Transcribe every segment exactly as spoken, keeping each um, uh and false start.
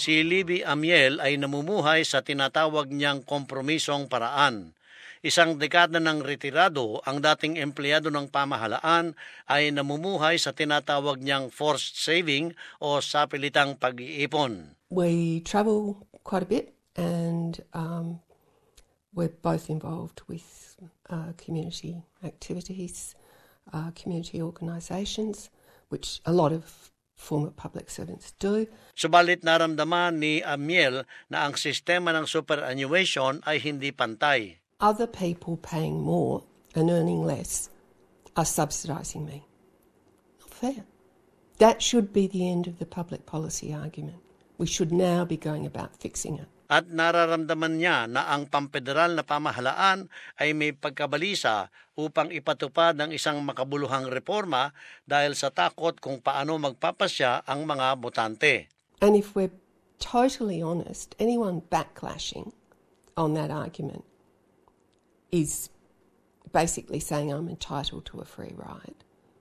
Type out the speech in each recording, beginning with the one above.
Si Libby Amiel ay namumuhay sa tinatawag niyang kompromisong paraan. Isang dekada ng retirado, ang dating empleyado ng pamahalaan ay namumuhay sa tinatawag niyang forced saving o sapilitang pag-iipon. We travel quite a bit and um, we're both involved with uh, community activities, uh, community organisations, which a lot of former public servants do. Subalit naramdaman ni Amiel na ang sistema ng superannuation ay hindi pantay. Other people paying more and earning less are subsidising me. Not fair. That should be the end of the public policy argument. We should now be going about fixing it. At nararamdaman niya na ang pampederal na pamahalaan ay may pagkabalisa upang ipatupad ang isang makabuluhang reforma dahil sa takot kung paano magpapasya ang mga botante. And if we're totally honest, anyone backlashing on that argument is basically saying I'm entitled to a free ride.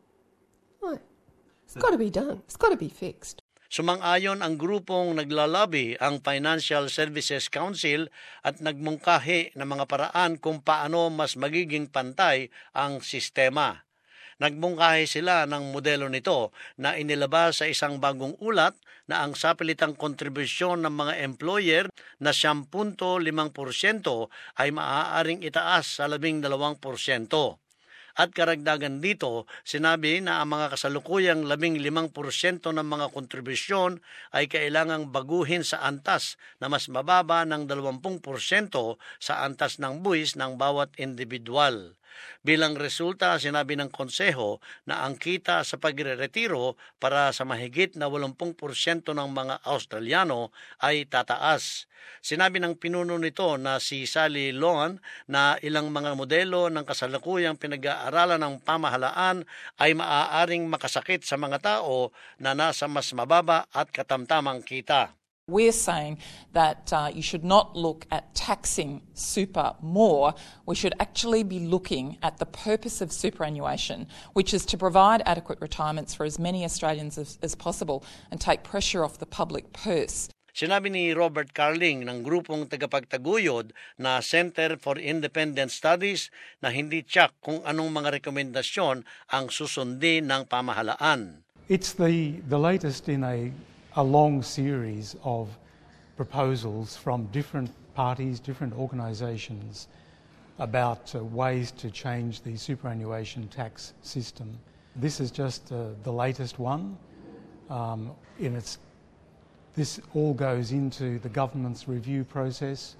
No. It's got to be done. It's got to be fixed. Sumang-ayon ang grupong naglalabi ang Financial Services Council at nagmungkahi ng mga paraan kung paano mas magiging pantay ang sistema. Nagmungkahi sila ng modelo nito na inilabas sa isang bagong ulat na ang sapilitang kontribusyon ng mga employer na siyam punto limang porsyento ay maaaring itaas sa labing dalawang porsyento. At karagdagan dito, sinabi na ang mga kasalukuyang labing limang porsyento ng mga kontribusyon ay kailangang baguhin sa antas na mas mababa ng dalawampung porsyento sa antas ng buwis ng bawat individual. Bilang resulta, sinabi ng konseho na ang kita sa pagre-retiro para sa mahigit na walumpung porsyento ng mga Australiano ay tataas. Sinabi ng pinuno nito na si Sally Lohan na ilang mga modelo ng kasalukuyang pinag-aaralan ng pamahalaan ay maaaring makasakit sa mga tao na nasa mas mababa at katamtamang kita. We're saying that uh, you should not look at taxing super more. We should actually be looking at the purpose of superannuation, which is to provide adequate retirements for as many Australians as, as possible and take pressure off the public purse. Sinabi ni Robert Carling ng grupong tagapagtaguyod na Center for Independent Studies na hindi tiyak kung anong mga rekomendasyon ang susundin ng pamahalaan. It's the, the latest in a a long series of proposals from different parties, different organisations about uh, ways to change the superannuation tax system. This is just uh, the latest one. Um, in its, this all goes into the government's review process,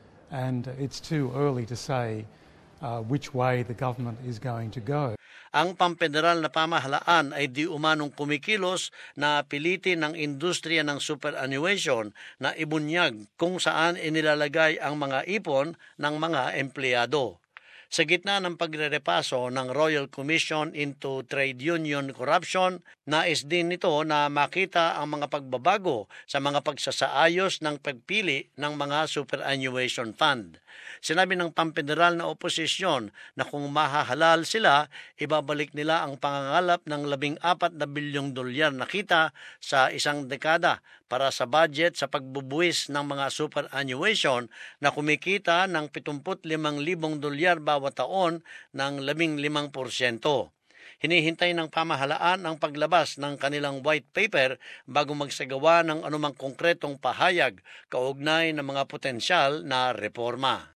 and it's too early to say uh, which way the government is going to go. Ang pampederal na pamahalaan ay di umanong kumikilos na pilitin ng industriya ng superannuation na ibunyag kung saan inilalagay ang mga ipon ng mga empleyado. Sa gitna ng pagrerepaso ng Royal Commission into Trade Union Corruption, nais din nito na makita ang mga pagbabago sa mga pagsasaayos ng pagpili ng mga superannuation fund. Sinabi ng pampederal na oposisyon na kung mahahalal sila, ibabalik nila ang pangangalap ng labing apat na bilyong dolyar na kita sa isang dekada para sa budget sa pagbubuwis ng mga superannuation na kumikita ng pitungput limang libong dolyar bawat taon ng labing limang porsyento. Hinihintay ng pamahalaan ang paglabas ng kanilang white paper bago magsagawa ng anumang konkretong pahayag kaugnay ng mga potensyal na reforma.